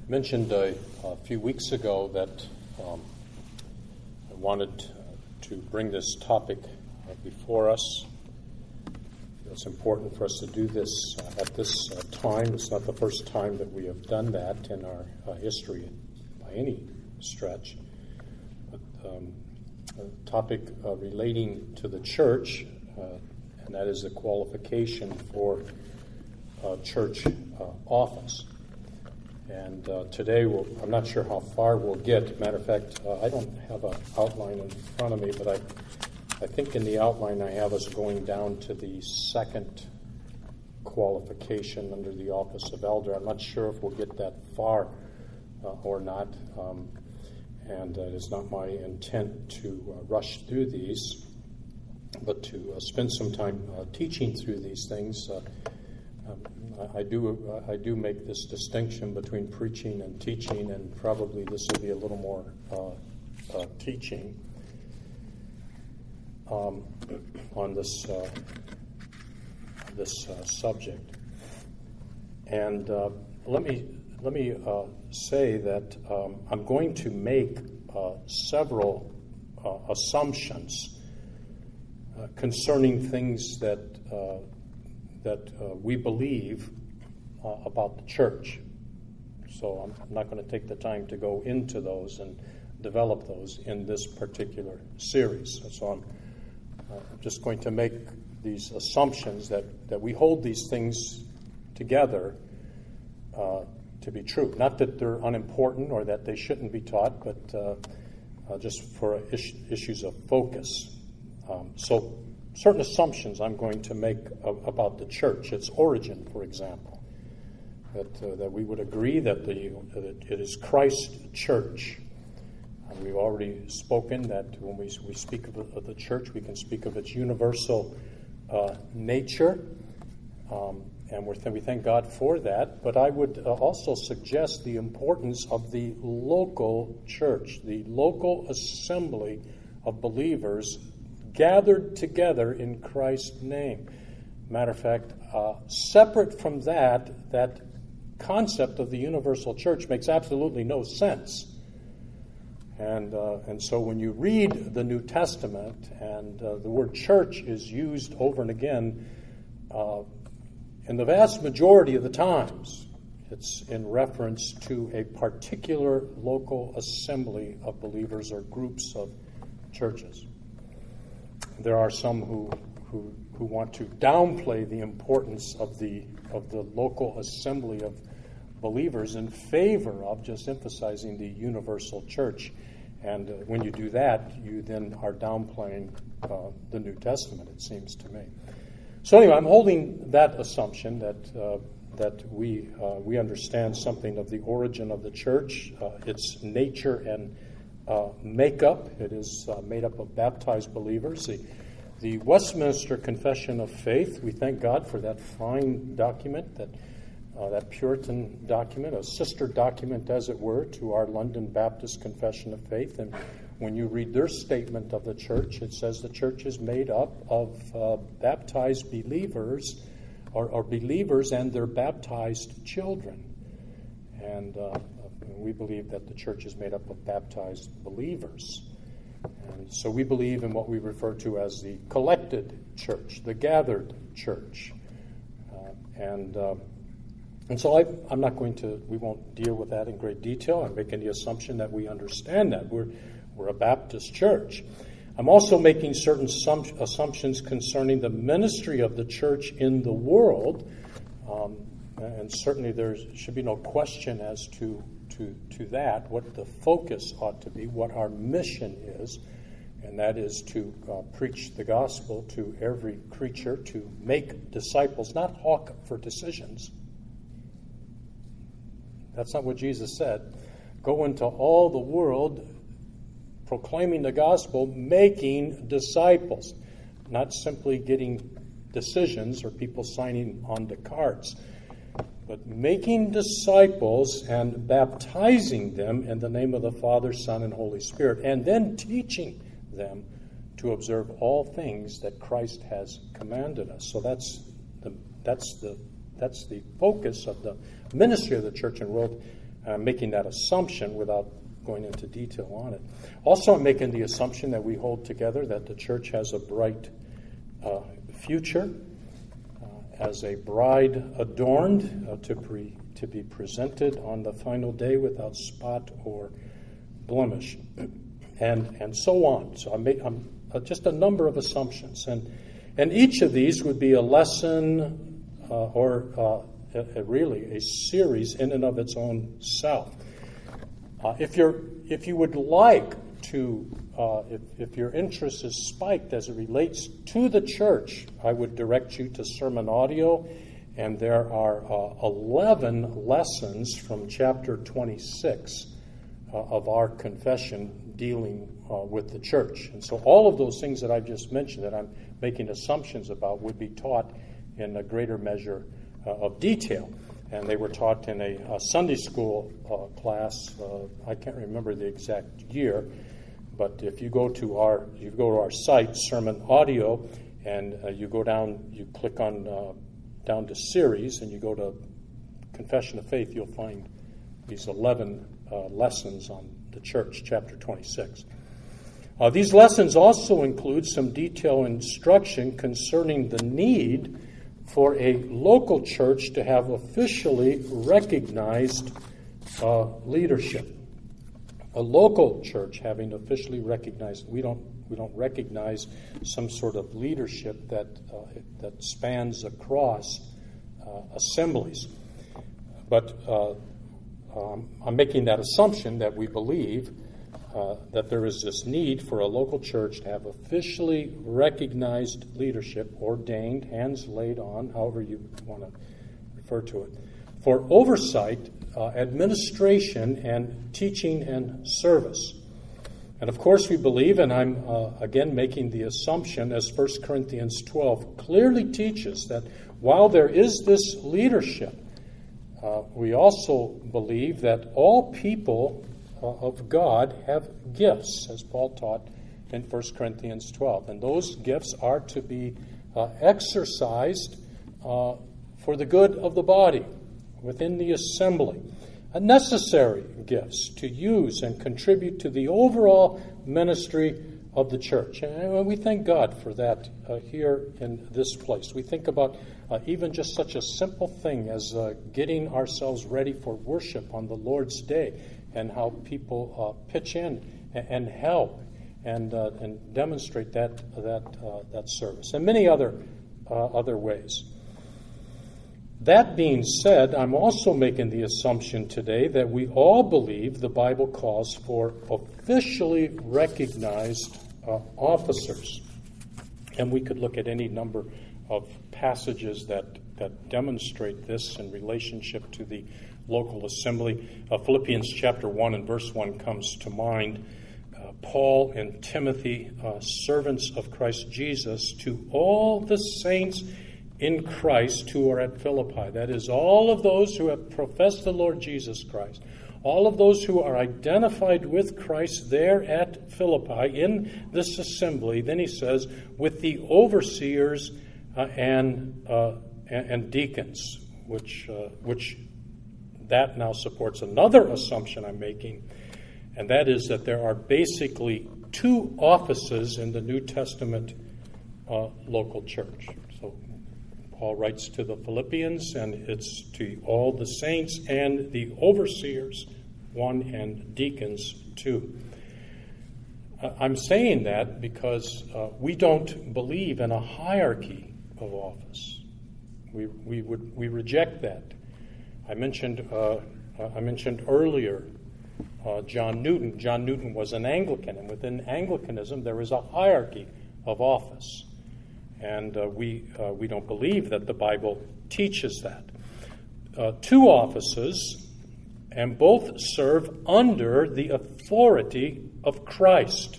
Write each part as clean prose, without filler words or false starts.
mentioned a few weeks ago that I wanted to bring this topic before us. It's important for us to do this at this time. It's not the first time that we have done that in our history by any stretch. But a topic relating to the church, and that is the qualification for church office. And today, I'm not sure how far we'll get. Matter of fact, I don't have an outline in front of me, but I think in the outline I have us going down to the second qualification under the office of elder. I'm not sure if we'll get that far or not, and it is not my intent to rush through these, but to spend some time teaching through these things. I do make this distinction between preaching and teaching, and probably this will be a little more teaching on this subject. And let me say that I'm going to make several assumptions concerning things that we believe about the church. So I'm not going to take the time to go into those and develop those in this particular series. So I'm just going to make these assumptions that we hold these things together to be true. Not that they're unimportant or that they shouldn't be taught, but just for issues of focus. So certain assumptions I'm going to make about the church, its origin, for example, that we would agree that it is Christ's church. We've already spoken that when we speak of the church, we can speak of its universal nature, and we thank God for that. But I would also suggest the importance of the local church, the local assembly of believers gathered together in Christ's name. Matter of fact, separate from that concept of the universal church makes absolutely no sense. And so when you read the New Testament and the word church is used over and again, in the vast majority of the times, it's in reference to a particular local assembly of believers or groups of churches. There are some who want to downplay the importance of the local assembly of believers in favor of just emphasizing the universal church. And when you do that, you then are downplaying the New Testament, it seems to me. So anyway, I'm holding that assumption that we understand something of the origin of the church, its nature and makeup. It is made up of baptized believers. The Westminster Confession of Faith, we thank God for that fine document, that Puritan document, a sister document, as it were, to our London Baptist Confession of Faith. And when you read their statement of the church, it says the church is made up of baptized believers, or believers and their baptized children. And we believe that the church is made up of baptized believers. And so we believe in what we refer to as the collected church, the gathered church. And so I'm not going to, we won't deal with that in great detail. I'm making the assumption that we understand that. We're a Baptist church. I'm also making certain assumptions concerning the ministry of the church in the world. And certainly there should be no question as to that, what the focus ought to be, what our mission is, and that is to preach the gospel to every creature, to make disciples, not hawk for decisions. That's not what Jesus said. Go into all the world proclaiming the gospel, making disciples, not simply getting decisions or people signing on the cards, but making disciples and baptizing them in the name of the Father, Son, and Holy Spirit, and then teaching them to observe all things that Christ has commanded us. So that's the focus of the ministry of the church and world. I'm making that assumption without going into detail on it. Also, I'm making the assumption that we hold together that the church has a bright future as a bride adorned to be presented on the final day without spot or blemish, and so on. So I'm just a number of assumptions, and each of these would be a lesson or really a series in and of its own self. If you would like to, if your interest is spiked as it relates to the church, I would direct you to sermon audio, and there are 11 lessons from chapter 26 of our confession dealing with the church. And so all of those things that I've just mentioned that I'm making assumptions about would be taught in a greater measure of detail. And they were taught in a Sunday school class. I can't remember the exact year, but if you go to our site, Sermon Audio, and you go down, you click on down to Series, and you go to Confession of Faith, you'll find these 11 lessons on the church, chapter 26. These lessons also include some detailed instruction concerning the need for a local church to have officially recognized leadership. A local church having officially recognized, we don't recognize some sort of leadership that spans across assemblies. But I'm making that assumption that we believe that there is this need for a local church to have officially recognized leadership, ordained, hands laid on, however you want to refer to it, for oversight, administration, and teaching and service. And of course we believe, and I'm again making the assumption, as 1 Corinthians 12 clearly teaches, that while there is this leadership, we also believe that all people of God have gifts, as Paul taught in 1 Corinthians 12. And those gifts are to be exercised for the good of the body within the assembly. Necessary gifts to use and contribute to the overall ministry of the church. And we thank God for that here in this place. We think about even just such a simple thing as getting ourselves ready for worship on the Lord's Day, and how people pitch in and help and demonstrate that service, and many other ways. That being said, I'm also making the assumption today that we all believe the Bible calls for officially recognized officers. And we could look at any number of passages that demonstrate this in relationship to the local assembly. Philippians chapter 1 and verse 1 comes to mind. Paul and Timothy, servants of Christ Jesus, to all the saints in Christ who are at Philippi. That is, all of those who have professed the Lord Jesus Christ, all of those who are identified with Christ there at Philippi in this assembly. Then he says, with the overseers and deacons, which that now supports another assumption I'm making, and that is that there are basically two offices in the New Testament local church. So Paul writes to the Philippians, and it's to all the saints and the overseers, one, and deacons, two. I'm saying that because we don't believe in a hierarchy of office. We reject that. I mentioned earlier John Newton. John Newton was an Anglican, and within Anglicanism there is a hierarchy of office, and we don't believe that the Bible teaches that. Two offices, and both serve under the authority of Christ,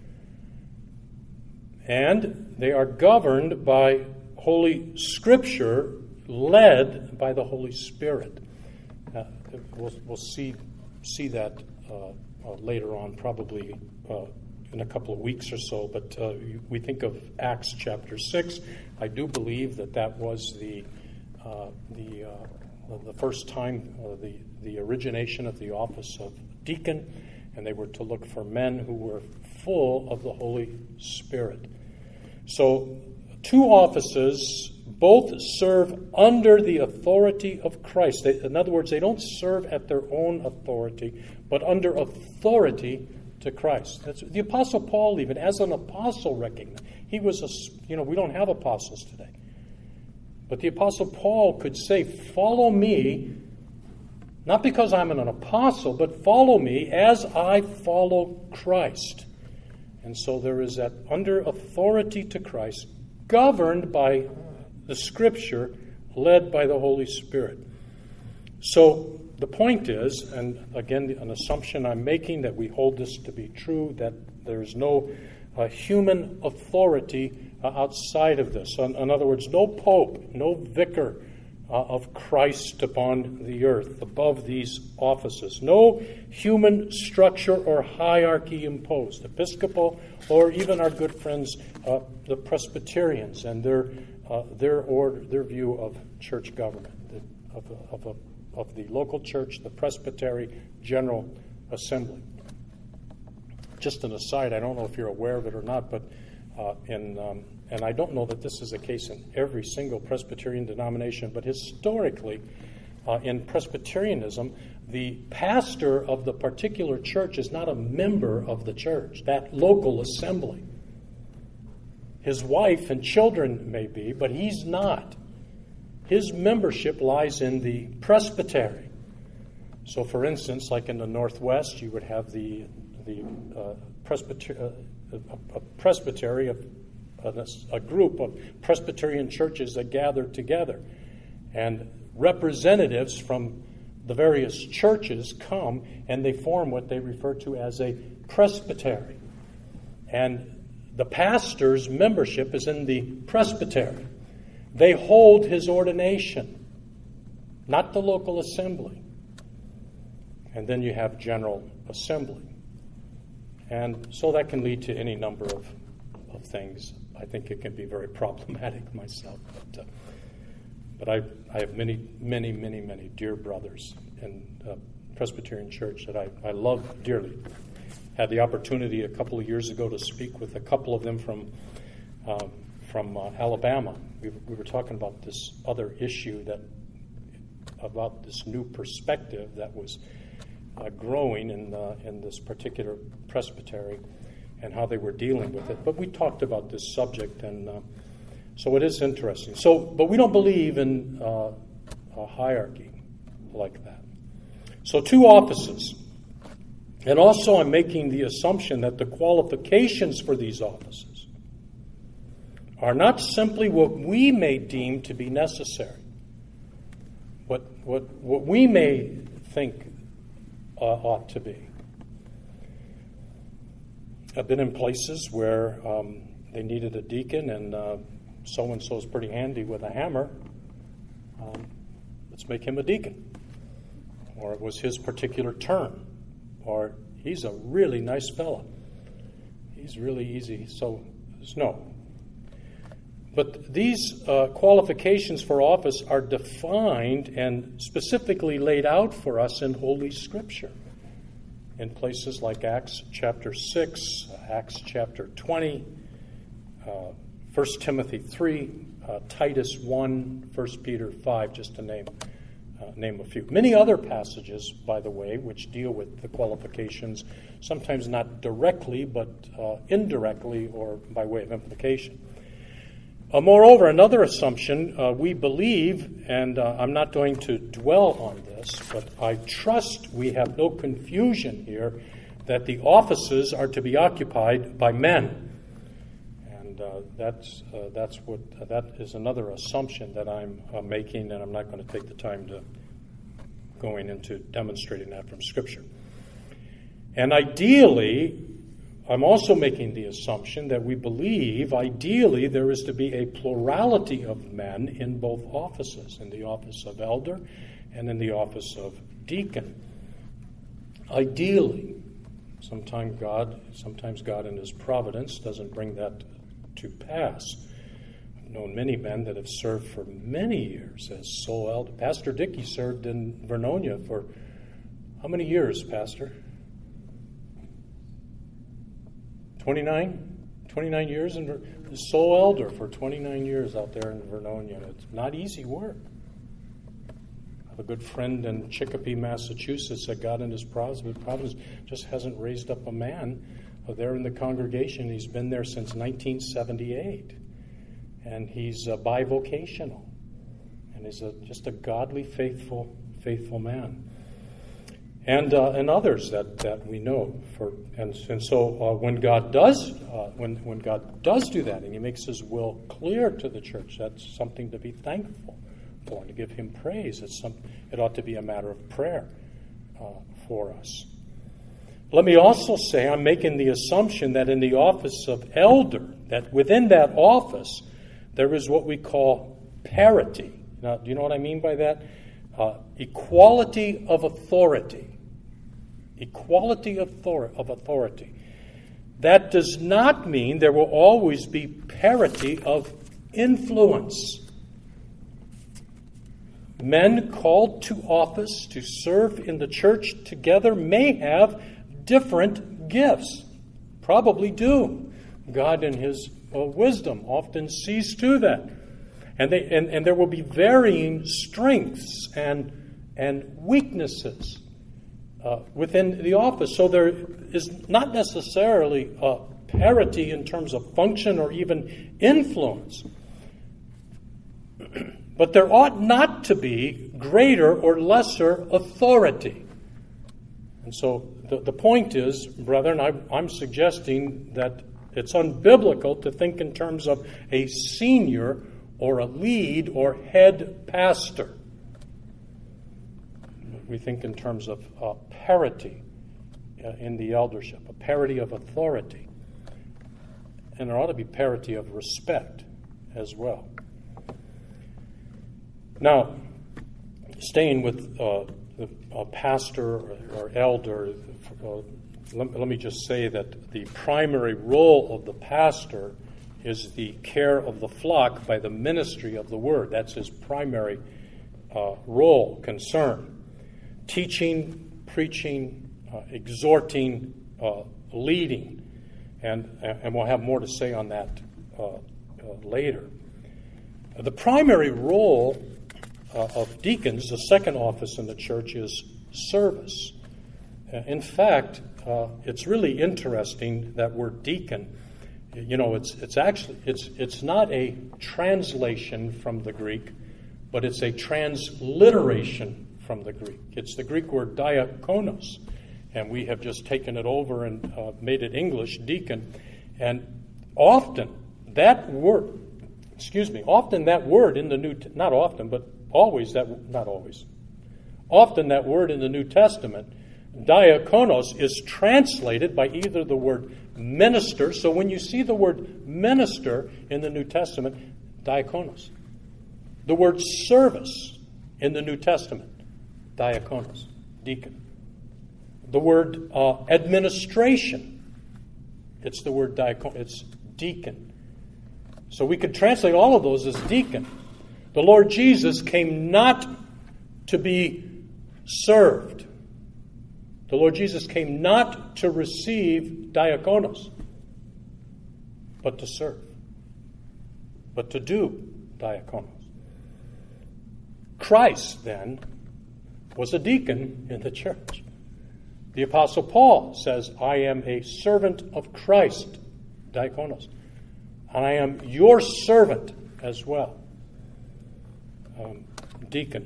and they are governed by Holy Scripture, led by the Holy Spirit. We'll see that later on, probably in a couple of weeks or so. But we think of Acts chapter 6. I do believe that was the the first time, the origination of the office of deacon, and they were to look for men who were full of the Holy Spirit. So, two offices both serve under the authority of Christ. In other words, they don't serve at their own authority, but under authority to Christ. That's, the Apostle Paul, even as an apostle, recognized. He was we don't have apostles today. But the Apostle Paul could say, follow me, not because I'm an apostle, but follow me as I follow Christ. And so there is that under authority to Christ, governed by the Scripture, led by the Holy Spirit. So the point is, and again, an assumption I'm making that we hold this to be true, that there's no human authority outside of this. In other words, no pope, no vicar of Christ upon the earth above these offices. No human structure or hierarchy imposed. Episcopal, or even our good friends, the Presbyterians, and their view of church government, of the local church, the Presbytery General Assembly. Just an aside, I don't know if you're aware of it or not, but and I don't know that this is the case in every single Presbyterian denomination, but historically, in Presbyterianism, the pastor of the particular church is not a member of the church, that local assembly. His wife and children may be, but he's not. His membership lies in the presbytery. So, for instance, like in the Northwest, you would have the presbytery of a group of Presbyterian churches that gather together, and representatives from the various churches come and they form what they refer to as a presbytery. And the pastor's membership is in the presbytery. They hold his ordination, not the local assembly. And then you have General Assembly. And so that can lead to any number of things. I think it can be very problematic myself. But I have many, many, many, many dear brothers in Presbyterian Church that I love dearly. Had the opportunity a couple of years ago to speak with a couple of them from Alabama. We were talking about this other issue, about this new perspective that was growing in this particular presbytery, and how they were dealing with it. But we talked about this subject, and so it is interesting. But we don't believe in a hierarchy like that. So 2 offices. And also I'm making the assumption that the qualifications for these offices are not simply what we may deem to be necessary, what we may think ought to be. I've been in places where they needed a deacon, and so-and-so is pretty handy with a hammer. Let's make him a deacon. Or it was his particular turn. Or he's a really nice fellow. He's really easy. So, no. But these qualifications for office are defined and specifically laid out for us in Holy Scripture. In places like Acts chapter 6, Acts chapter 20, 1 Timothy 3, Titus 1, 1 Peter 5, just to name a few. Many other passages, by the way, which deal with the qualifications, sometimes not directly, but indirectly or by way of implication. Moreover, another assumption, we believe, and I'm not going to dwell on this, but I trust we have no confusion here, that the offices are to be occupied by men. And that is another assumption that I'm making, and I'm not going to take the time to going into demonstrating that from Scripture. And ideally, I'm also making the assumption that we believe, ideally, there is to be a plurality of men in both offices, in the office of elder and in the office of deacon. Ideally, sometimes God in His providence doesn't bring that to pass. known many men that have served for many years as sole elder. Pastor Dickey served in Vernonia for how many years, Pastor? 29? 29 years, and sole elder for 29 years out there in Vernonia. It's not easy work. I have a good friend in Chicopee, Massachusetts that God in his providence just hasn't raised up a man there in the congregation. He's been there since 1978. And he's bivocational. And he's just a godly, faithful man. And others that we know. So when God does do that, and He makes His will clear to the church, that's something to be thankful for, and to give Him praise. It ought to be a matter of prayer for us. Let me also say, I'm making the assumption that in the office of elder, that within that office, there is what we call parity. Now, do you know what I mean by that? Equality of authority. Equality of authority. That does not mean there will always be parity of influence. Men called to office to serve in the church together may have different gifts. Probably do. God in His wisdom often sees to that. And there will be varying strengths and weaknesses within the office. So there is not necessarily a parity in terms of function or even influence. But there ought not to be greater or lesser authority. And so the point is, brethren, I'm suggesting that it's unbiblical to think in terms of a senior or a lead or head pastor. We think in terms of parity in the eldership, a parity of authority. And there ought to be parity of respect as well. Now, staying with a pastor or elder, let me just say that the primary role of the pastor is the care of the flock by the ministry of the word. That's his primary role, concern. Teaching, preaching, exhorting, leading. And we'll have more to say on that later. The primary role of deacons, the second office in the church, is service. In fact, it's really interesting, that word deacon. You know, it's not a translation from the Greek, but it's a transliteration from the Greek. It's the Greek word diakonos, and we have just taken it over and made it English, deacon. And often that word in the New, not often, but always not always. Often that word in the New Testament, diakonos, is translated by either the word minister. So when you see the word minister in the New Testament, diakonos. The word service in the New Testament, diakonos, deacon. The word administration, it's the word diakonos, it's deacon. So we could translate all of those as deacon. The Lord Jesus came not to be served. The Lord Jesus came not to receive diakonos, but to serve, but to do diakonos. Christ, then, was a deacon in the church. The Apostle Paul says, I am a servant of Christ, diakonos, and I am your servant as well, deacon.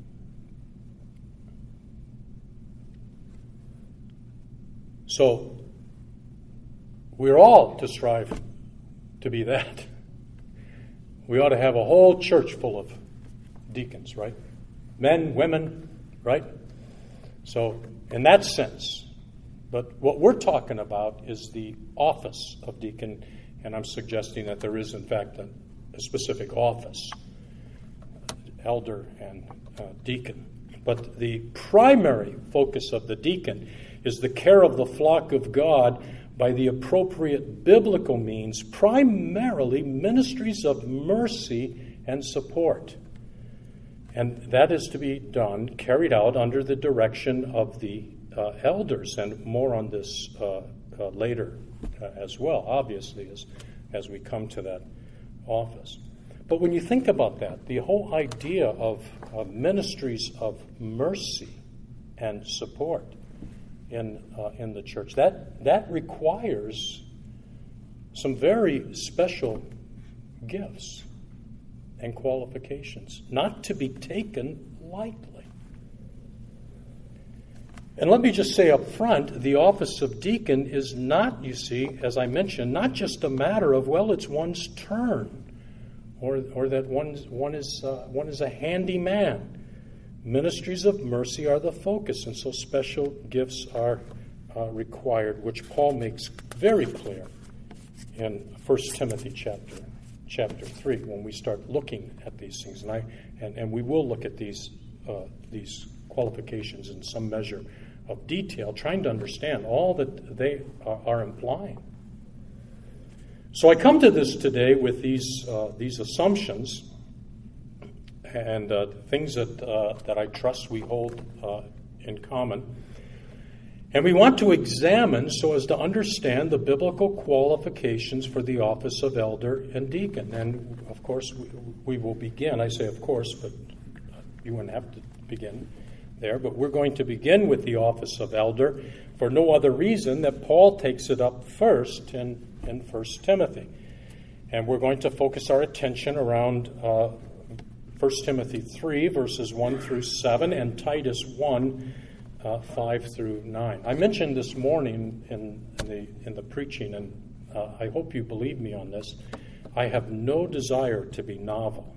So, we're all to strive to be that. We ought to have a whole church full of deacons, right? Men, women, right? So, in that sense. But what we're talking about is the office of deacon, and I'm suggesting that there is, in fact, a specific office, elder and deacon. But the primary focus of the deacon is the care of the flock of God by the appropriate biblical means, primarily ministries of mercy and support. And that is to be done, carried out under the direction of the elders, and more on this later as well, obviously, as we come to that office. But when you think about that, the whole idea of ministries of mercy and support in the church, that requires some very special gifts and qualifications, not to be taken lightly. And let me just say up front, the office of deacon is not, you see, as I mentioned, not just a matter of, well, it's one's turn, or that one is a handy man. Ministries of mercy are the focus, and so special gifts are required, which Paul makes very clear in 1 Timothy chapter 3 when we start looking at these things. And we will look at these qualifications in some measure of detail, trying to understand all that they are implying. So I come to this today with these assumptions and things that I trust we hold in common. And we want to examine so as to understand the biblical qualifications for the office of elder and deacon. And, of course, we will begin. I say of course, but you wouldn't have to begin there. But we're going to begin with the office of elder for no other reason that Paul takes it up first in 1 Timothy. And we're going to focus our attention around 1 Timothy 3, verses 1 through 7, and Titus 1, 5 through 9. I mentioned this morning in the preaching, and I hope you believe me on this. I have no desire to be novel.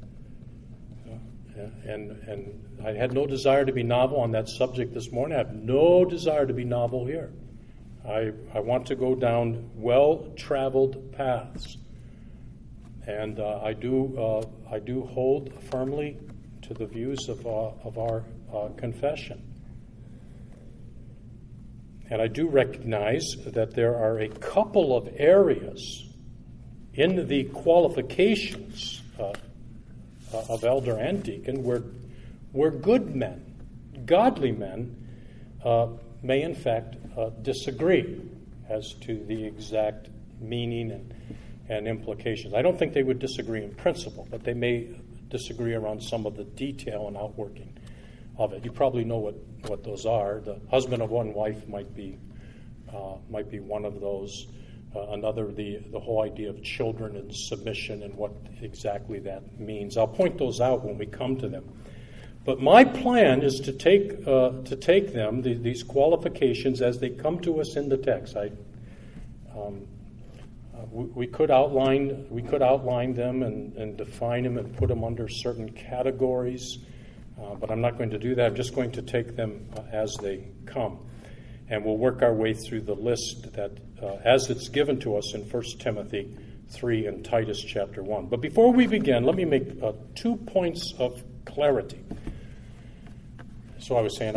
And I had no desire to be novel on that subject this morning. I have no desire to be novel here. I want to go down well-traveled paths. And I do hold firmly to the views of our confession. And I do recognize that there are a couple of areas in the qualifications of elder and deacon where good men, godly men, may in fact disagree as to the exact meaning and implications. I don't think they would disagree in principle, but they may disagree around some of the detail and outworking of it. You probably know what those are. The husband of one wife might be one of those. Another, the whole idea of children and submission and what exactly that means. I'll point those out when we come to them. But my plan is to take them, these qualifications, as they come to us in the text. We could outline them and define them and put them under certain categories, but I'm not going to do that. I'm just going to take them as they come, and we'll work our way through the list that as it's given to us in 1 Timothy 3 and Titus chapter 1. But before we begin, let me make 2 points of clarity. So I was saying,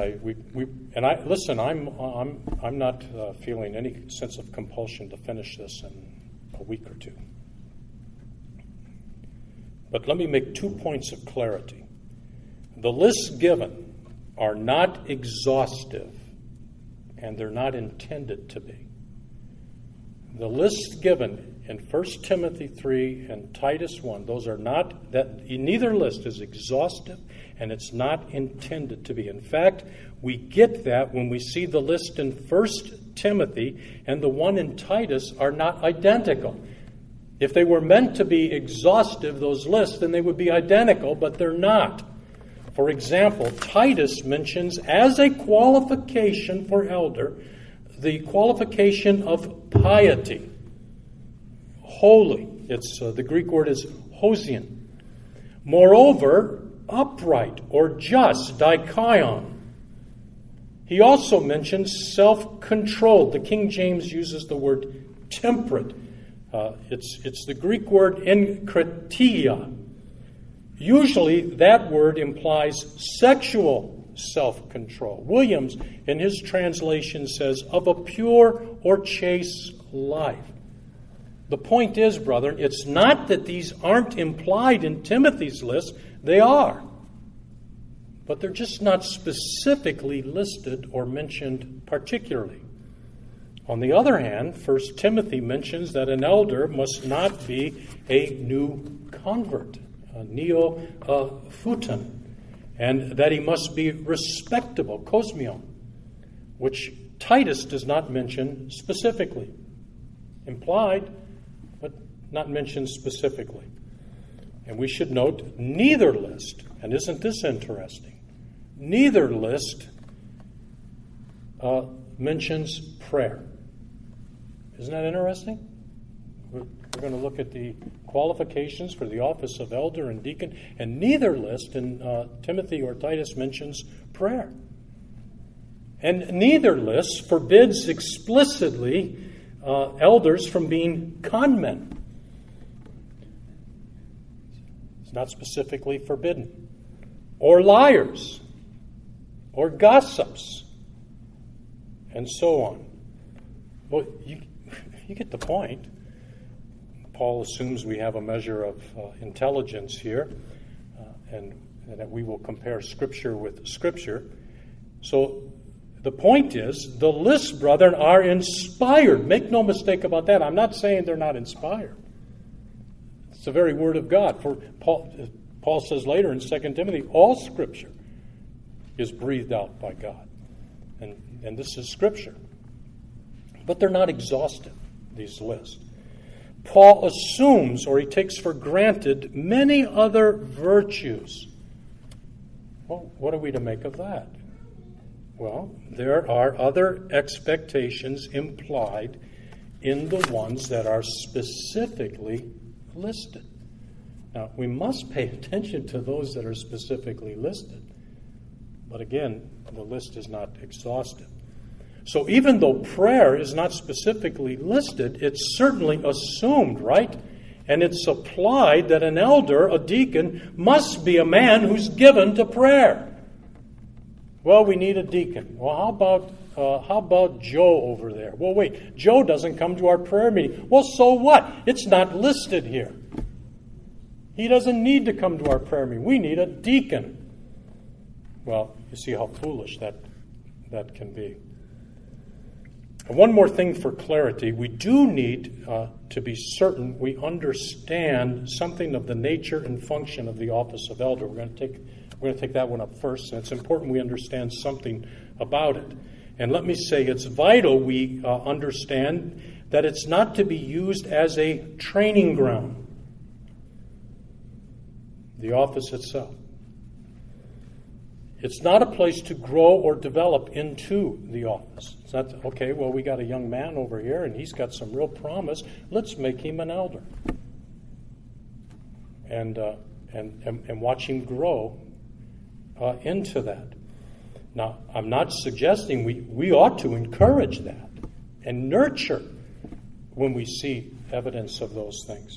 I'm not feeling any sense of compulsion to finish this in a week or two. But let me make 2 points of clarity. The lists given are not exhaustive, and they're not intended to be. The lists given in 1 Timothy 3 and Titus 1, those are not, that neither list is exhaustive, and it's not intended to be. In fact, we get that when we see the list in 1 Timothy and the one in Titus are not identical. If they were meant to be exhaustive, those lists, then they would be identical, but they're not. For example, Titus mentions as a qualification for elder the qualification of piety, holy. It's the Greek word is hosian. Moreover, upright or just, dikaion. He also mentions self-controlled. The King James uses the word temperate. It's the Greek word enkratia. Usually that word implies sexual self-control. Williams, in his translation, says, of a pure or chaste life. The point is, brethren, it's not that these aren't implied in Timothy's list. They are. But they're just not specifically listed or mentioned particularly. On the other hand, 1 Timothy mentions that an elder must not be a new convert, a neophyton, and that he must be respectable, kosmion, which Titus does not mention specifically. Implied, but not mentioned specifically. And we should note, neither list, and isn't this interesting, neither list mentions prayer. Isn't that interesting? We're going to look at the qualifications for the office of elder and deacon, and neither list in Timothy or Titus mentions prayer. And neither list forbids explicitly elders from being conmen. It's not specifically forbidden. Or liars. Or gossips. And so on. Well, you get the point. Paul assumes we have a measure of intelligence here, and that we will compare Scripture with Scripture. So the point is, the lists, brethren, are inspired. Make no mistake about that. I'm not saying they're not inspired. It's the very Word of God. For Paul says later in 2 Timothy, all Scripture is breathed out by God. And this is Scripture. But they're not exhaustive, these lists. Paul assumes, or he takes for granted, many other virtues. Well, what are we to make of that? Well, there are other expectations implied in the ones that are specifically listed. Now, we must pay attention to those that are specifically listed. But again, the list is not exhaustive. So even though prayer is not specifically listed, it's certainly assumed, right? And it's applied that an elder, a deacon, must be a man who's given to prayer. Well, we need a deacon. Well, how about Joe over there? Well, wait, Joe doesn't come to our prayer meeting. Well, so what? It's not listed here. He doesn't need to come to our prayer meeting. We need a deacon. Well, you see how foolish that can be. And one more thing for clarity. We do need to be certain we understand something of the nature and function of the office of elder. We're going to take that one up first, and it's important we understand something about it. And let me say, it's vital we understand that it's not to be used as a training ground. The office itself. It's not a place to grow or develop into the office. It's not, okay, well, we got a young man over here, and he's got some real promise. Let's make him an elder. And watch him grow into that. Now, I'm not suggesting we ought to encourage that and nurture when we see evidence of those things.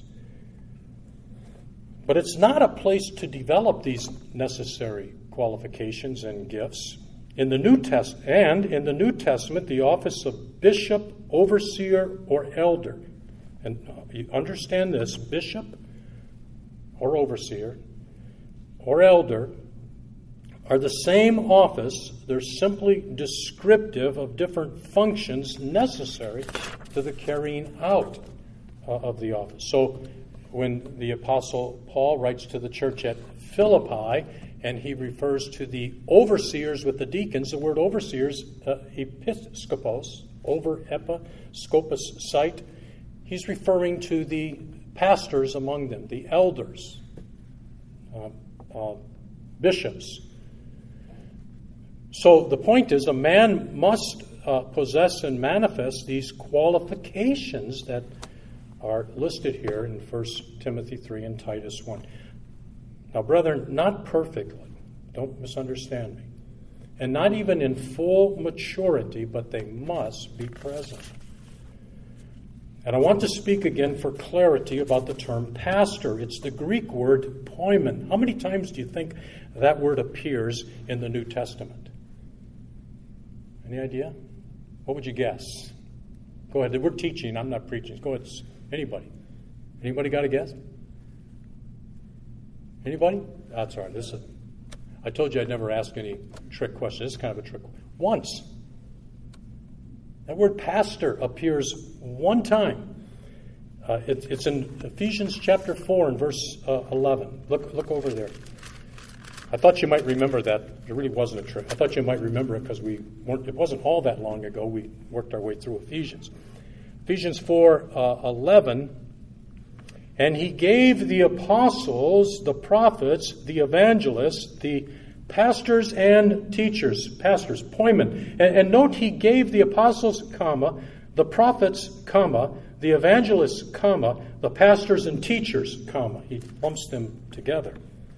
But it's not a place to develop these necessary qualifications and gifts. In the New Testament, the office of bishop, overseer, or elder, and you understand this, bishop or overseer or elder are the same office. They're simply descriptive of different functions necessary to the carrying out of the office. So when the Apostle Paul writes to the church at Philippi, and he refers to the overseers with the deacons, the word overseers, episkopos, over, episkopos, site, he's referring to the pastors among them, the elders, bishops. So the point is, a man must possess and manifest these qualifications that are listed here in 1 Timothy 3 and Titus 1. Now, brethren, not perfectly, don't misunderstand me, and not even in full maturity, but they must be present. And I want to speak again for clarity about the term pastor. It's the Greek word poimen. How many times do you think that word appears in the New Testament? Any idea? What would you guess? Go ahead. We're teaching. I'm not preaching. Go ahead. Anybody? Anybody got a guess? Anybody? That's all right. I told you I'd never ask any trick questions. This is kind of a trick. Once. That word pastor appears one time. It's in Ephesians chapter 4 and verse 11. Look over there. I thought you might remember that. It really wasn't a trick. I thought you might remember it because it wasn't all that long ago we worked our way through Ephesians. Ephesians 4:11, and he gave the apostles, the prophets, the evangelists, the pastors and teachers, pastors, poimen. And note he gave the apostles, comma, the prophets, comma, the evangelists, comma, the pastors and teachers, comma. He lumps them together.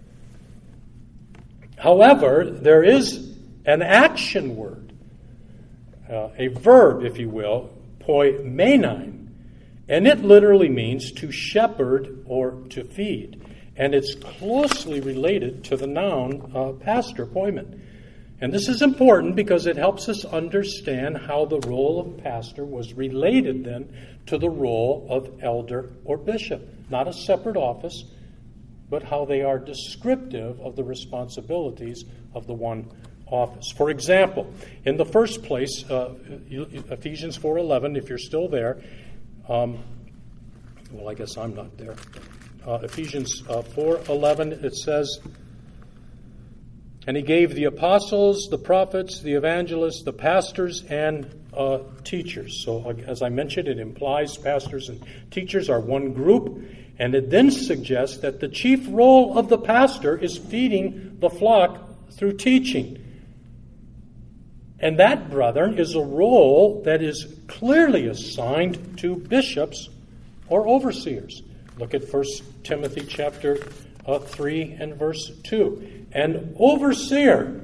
However, there is an action word, a verb, if you will, poimenein, and it literally means to shepherd or to feed. And it's closely related to the noun pastor, poimen. And this is important because it helps us understand how the role of pastor was related then to the role of elder or bishop. Not a separate office, but how they are descriptive of the responsibilities of the one office. For example, in the first place, Ephesians 4:11, if you're still there, well, I guess I'm not there. Ephesians 4:11, it says, and he gave the apostles, the prophets, the evangelists, the pastors, and teachers. So as I mentioned, it implies pastors and teachers are one group, and it then suggests that the chief role of the pastor is feeding the flock through teaching. And that, brethren, is a role that is clearly assigned to bishops or overseers. Look at 1 Timothy chapter 3 and verse 2. An overseer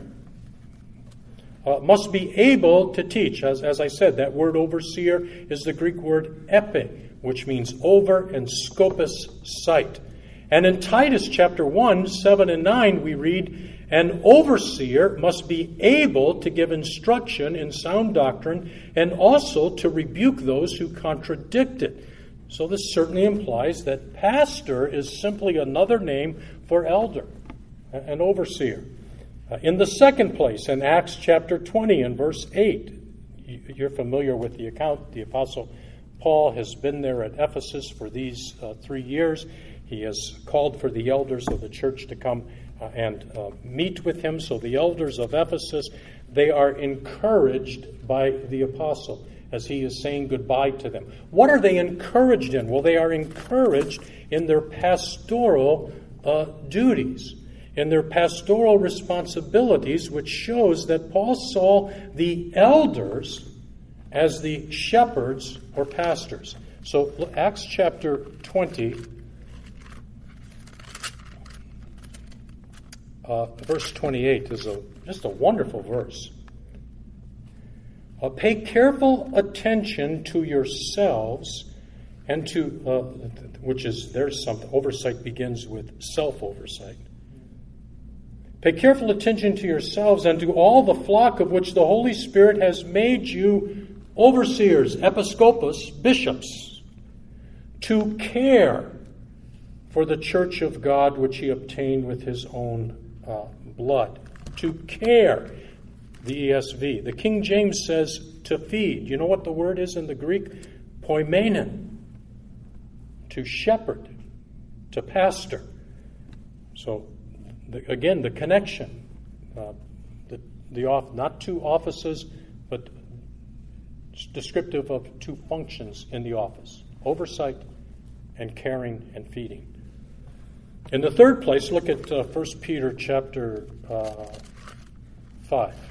must be able to teach. As I said, that word overseer is the Greek word epi, which means over, and scopus, sight. And in Titus chapter 1, 7 and 9, we read, an overseer must be able to give instruction in sound doctrine and also to rebuke those who contradict it. So this certainly implies that pastor is simply another name for elder, an overseer. In the second place, in Acts chapter 20 and verse 8, you're familiar with the account. The Apostle Paul has been there at Ephesus for these 3 years. He has called for the elders of the church to come and meet with him. So the elders of Ephesus, they are encouraged by the apostle as he is saying goodbye to them. What are they encouraged in? Well, they are encouraged in their pastoral duties, in their pastoral responsibilities, which shows that Paul saw the elders as the shepherds or pastors. So Acts chapter 20, verse 28 is just a wonderful verse. Pay careful attention to yourselves and to, which is, there's something, oversight begins with self-oversight. Pay careful attention to yourselves and to all the flock of which the Holy Spirit has made you overseers, episkopos, bishops, to care for the church of God which he obtained with his own blood. To care. The ESV. The King James says to feed. You know what the word is in the Greek? Poimenon. To shepherd. To pastor. So, again, the connection. Not two offices, but descriptive of two functions in the office. Oversight and caring and feeding. In the third place, look at 1 Peter chapter 5.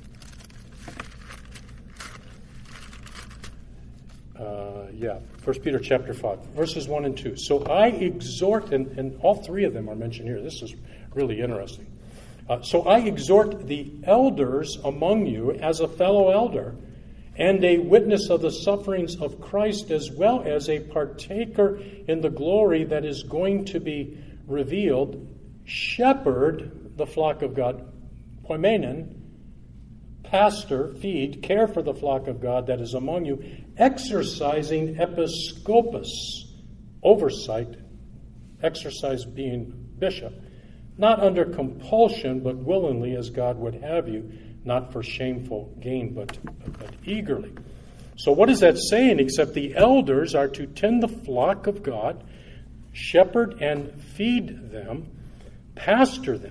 1 Peter chapter 5, verses 1 and 2. So I exhort, and all three of them are mentioned here. This is really interesting. So I exhort the elders among you as a fellow elder and a witness of the sufferings of Christ, as well as a partaker in the glory that is going to be revealed. Shepherd the flock of God, poimenon, pastor, feed, care for the flock of God that is among you, exercising episkopos, oversight, exercise being bishop, not under compulsion, but willingly as God would have you, not for shameful gain, but eagerly. So what is that saying? Except the elders are to tend the flock of God, shepherd and feed them, pastor them.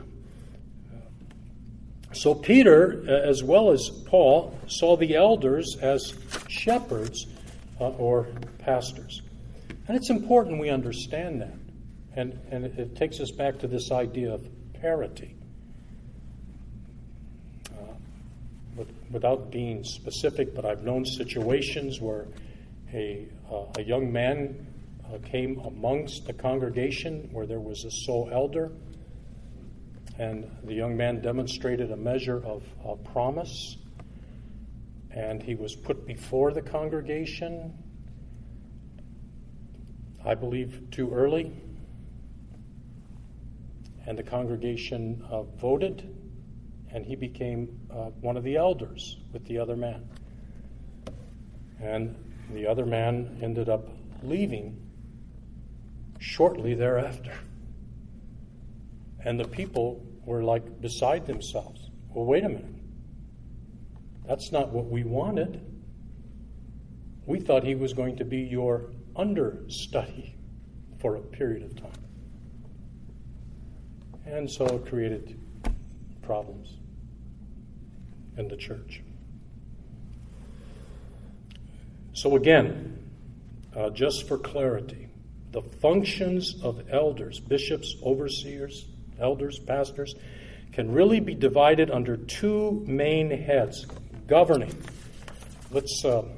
So Peter, as well as Paul, saw the elders as shepherds or pastors. And it's important we understand that. And it takes us back to this idea of parity. Without being specific, but I've known situations where a young man came amongst the congregation where there was a sole elder, and the young man demonstrated a measure of promise, and he was put before the congregation, I believe too early, and the congregation voted, and he became one of the elders with the other man. And the other man ended up leaving shortly thereafter. And the people were like beside themselves. Well, wait a minute. That's not what we wanted. We thought he was going to be your understudy for a period of time. And so it created problems in the church. So again, just for clarity, the functions of elders, bishops, overseers, elders, pastors, can really be divided under two main heads. Governing. Let's look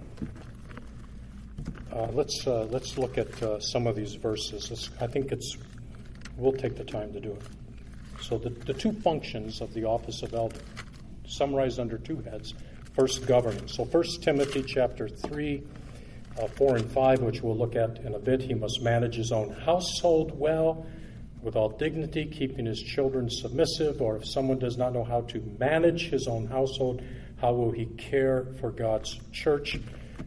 at some of these verses. We'll take the time to do it. So the two functions of the office of elder, summarized under two heads. First, governing. So 1 Timothy chapter 3, 4 and 5, which we'll look at in a bit. He must manage his own household well, with all dignity, keeping his children submissive. Or if someone does not know how to manage his own household, how will he care for God's church?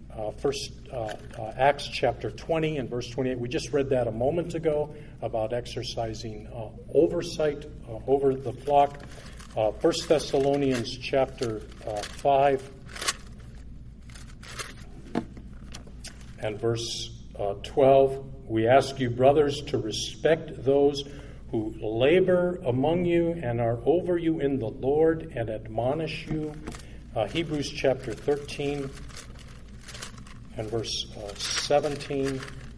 Acts chapter 20 and verse 28. We just read that a moment ago about exercising oversight over the flock. 1 Thessalonians chapter 5 and verse 12. We ask you, brothers, to respect those who labor among you and are over you in the Lord and admonish you. Hebrews chapter 13 and verse 17.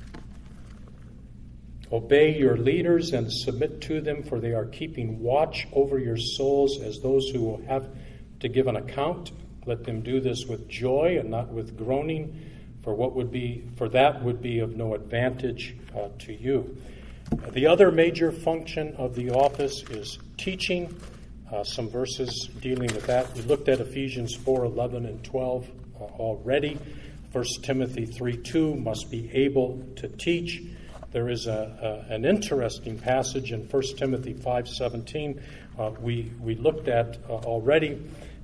Obey your leaders and submit to them, for they are keeping watch over your souls as those who will have to give an account. Let them do this with joy and not with groaning, for that would be of no advantage to you. The other major function of the office is teaching. Some verses dealing with that. We looked at Ephesians 4:11 and 12 already. 1 Timothy 3:2 must be able to teach. There is an interesting passage in 1 Timothy 5:17 we looked at already,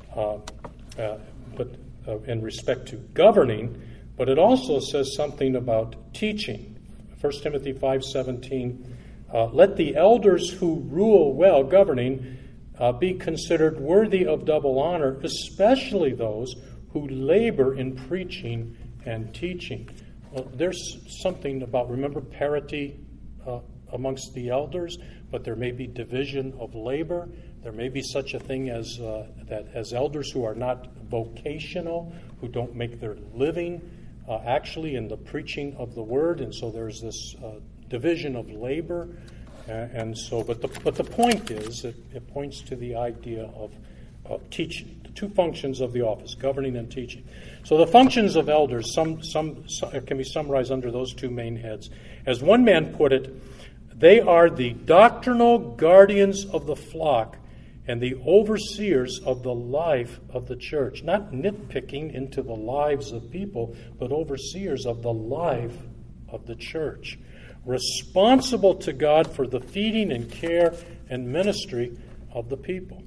but in respect to governing, but it also says something about teaching. 1 Timothy 5:17, let the elders who rule well, governing, be considered worthy of double honor, especially those who labor in preaching and teaching. Well, there's something about, remember, parity amongst the elders, but there may be division of labor. There may be such a thing as elders who are not vocational, who don't make their living actually in the preaching of the word, and so there's this division of labor. And so, but the point is, it points to the idea of teaching. The two functions of the office, governing and teaching. So the functions of elders, some can be summarized under those two main heads. As one man put it, they are the doctrinal guardians of the flock and the overseers of the life of the church. Not nitpicking into the lives of people, but overseers of the life of the church. Responsible to God for the feeding and care and ministry of the people.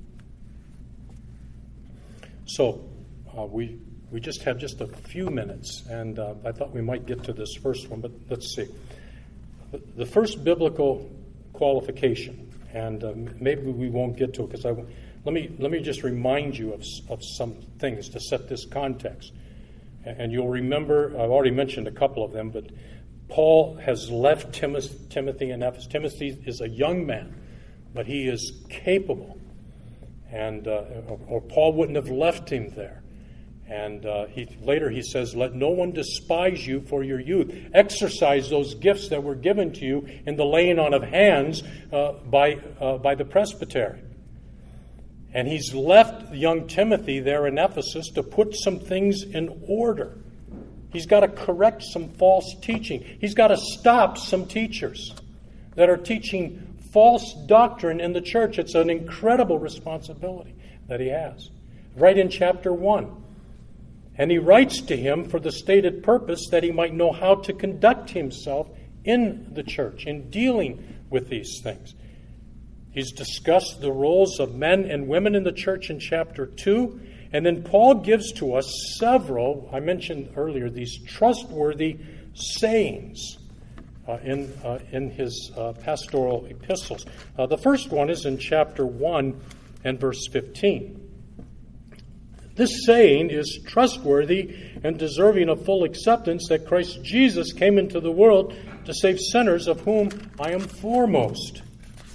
So, we just have just a few minutes, and I thought we might get to this first one, but let's see. The first biblical qualification, and maybe we won't get to it because let me just remind you of some things to set this context. And you'll remember, I've already mentioned a couple of them, but Paul has left Timothy in Ephesus. Timothy is a young man, but he is capable, and or Paul wouldn't have left him there. And later he says, "Let no one despise you for your youth. Exercise those gifts that were given to you in the laying on of hands by the presbytery." And he's left young Timothy there in Ephesus to put some things in order. He's got to correct some false teaching. He's got to stop some teachers that are teaching false doctrine in the church. It's an incredible responsibility that he has. Right in chapter 1. And he writes to him for the stated purpose that he might know how to conduct himself in the church, in dealing with these things. He's discussed the roles of men and women in the church in chapter 2. And then Paul gives to us several, I mentioned earlier, these trustworthy sayings in his pastoral epistles. The first one is in chapter 1 and verse 15. This saying is trustworthy and deserving of full acceptance, that Christ Jesus came into the world to save sinners, of whom I am foremost.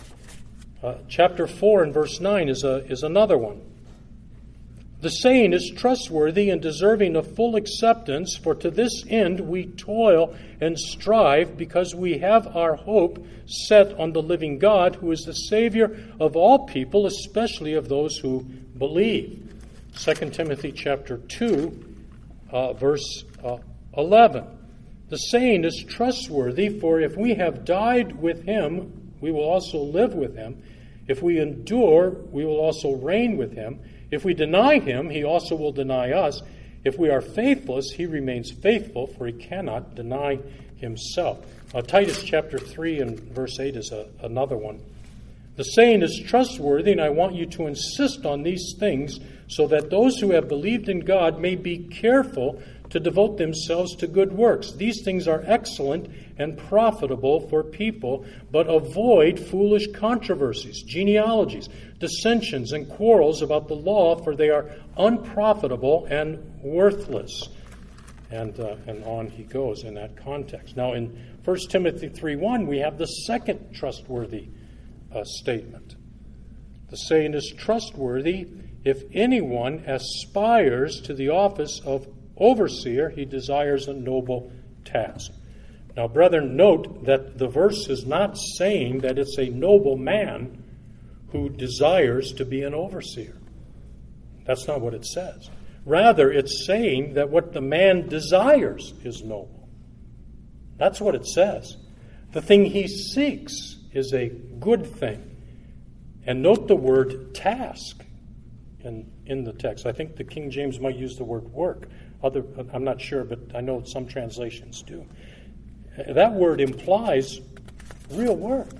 Chapter 4 and verse 9 is another one. The saying is trustworthy and deserving of full acceptance, for to this end we toil and strive, because we have our hope set on the living God, who is the Savior of all people, especially of those who believe. 2 Timothy chapter 2, verse 11. The saying is trustworthy, for if we have died with him, we will also live with him. If we endure, we will also reign with him. If we deny him, he also will deny us. If we are faithless, he remains faithful, for he cannot deny himself. Titus chapter 3 and verse 8 is another one. The saying is trustworthy, and I want you to insist on these things, so that those who have believed in God may be careful to devote themselves to good works. These things are excellent and profitable for people, but avoid foolish controversies, genealogies, dissensions, and quarrels about the law, for they are unprofitable and worthless. And on he goes in that context. Now in 1 Timothy 3:1, we have the second trustworthy statement. The saying is trustworthy. If anyone aspires to the office of overseer, he desires a noble task. Now, brethren, note that the verse is not saying that it's a noble man who desires to be an overseer. That's not what it says. Rather, it's saying that what the man desires is noble. That's what it says. The thing he seeks is a good thing. And note the word task in the text. I think the King James might use the word work. I'm not sure, but I know some translations do. That word implies real work,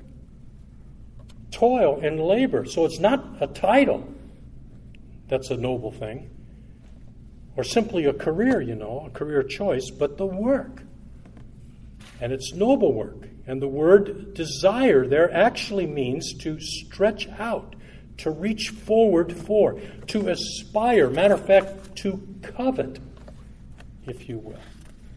toil and labor. So it's not a title that's a noble thing, or simply a career, a career choice, but the work. And it's noble work. And the word desire there actually means to stretch out, to reach forward for, to aspire. Matter of fact, to covet, if you will.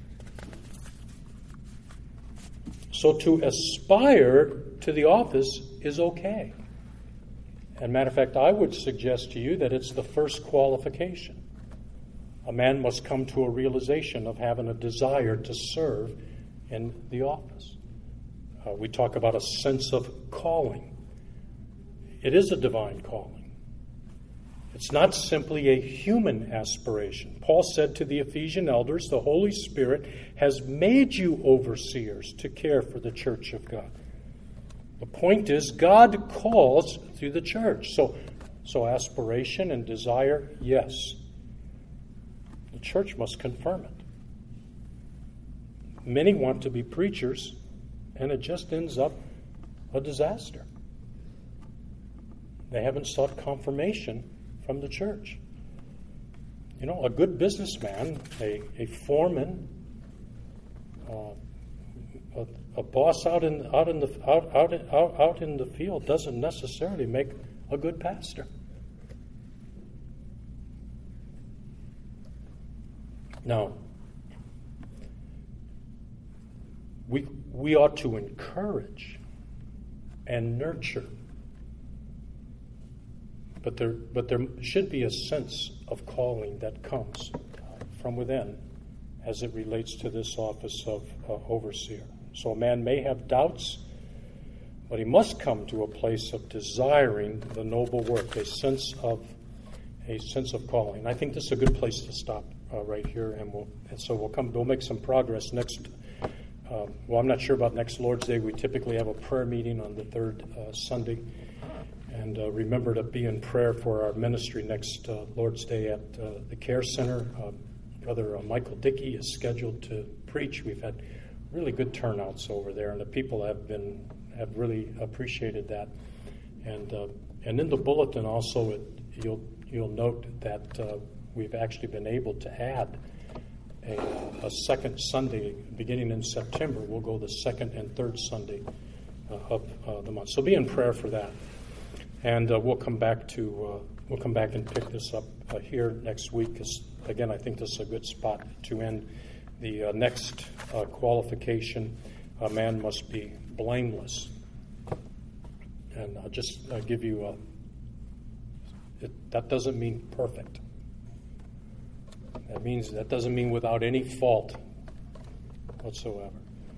So to aspire to the office is okay. And matter of fact, I would suggest to you that it's the first qualification. A man must come to a realization of having a desire to serve in the office. We talk about a sense of calling. It is a divine calling. It's not simply a human aspiration. Paul said to the Ephesian elders, the Holy Spirit has made you overseers to care for the church of God. The point is, God calls through the church. So So aspiration and desire, yes. The church must confirm it. Many want to be preachers, and it just ends up a disaster. They haven't sought confirmation from the church. You know, a good businessman, a foreman, a boss out in the field doesn't necessarily make a good pastor. Now, we ought to encourage and nurture, but there should be a sense of calling that comes from within as it relates to this office of overseer. So a man may have doubts, but he must come to a place of desiring the noble work, a sense of calling. I think this is a good place to stop right here, and we'll make some progress next. I'm not sure about next Lord's Day. We typically have a prayer meeting on the third Sunday, and remember to be in prayer for our ministry next Lord's Day at the Care Center. Brother Michael Dickey is scheduled to preach. We've had really good turnouts over there, and the people have really appreciated that. And in the bulletin also, you'll note that we've actually been able to add a second Sunday beginning in September. We'll go the second and third Sunday of the month. So be in prayer for that, and we'll come back and pick this up here next week. Because again, I think this is a good spot to end. The next qualification: a man must be blameless. And I'll just give you that doesn't mean perfect. That doesn't mean without any fault whatsoever.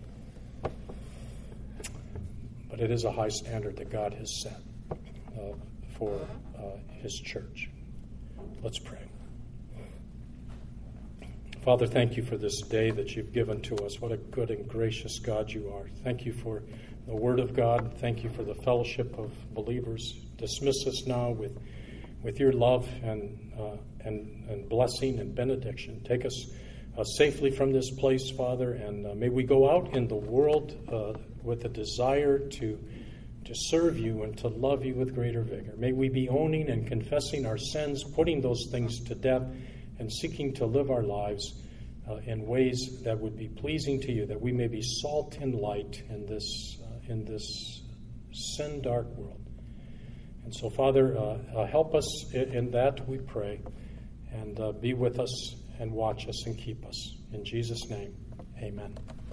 But it is a high standard that God has set for His church. Let's pray. Father, thank you for this day that you've given to us. What a good and gracious God you are. Thank you for the Word of God. Thank you for the fellowship of believers. Dismiss us now with your love and blessing and benediction. Take us safely from this place, Father, and may we go out in the world with a desire to serve you and to love you with greater vigor. May we be owning and confessing our sins, putting those things to death, and seeking to live our lives in ways that would be pleasing to you, that we may be salt and light in this sin-dark world. And so, Father, help us in that, we pray, and be with us and watch us and keep us. In Jesus' name, amen.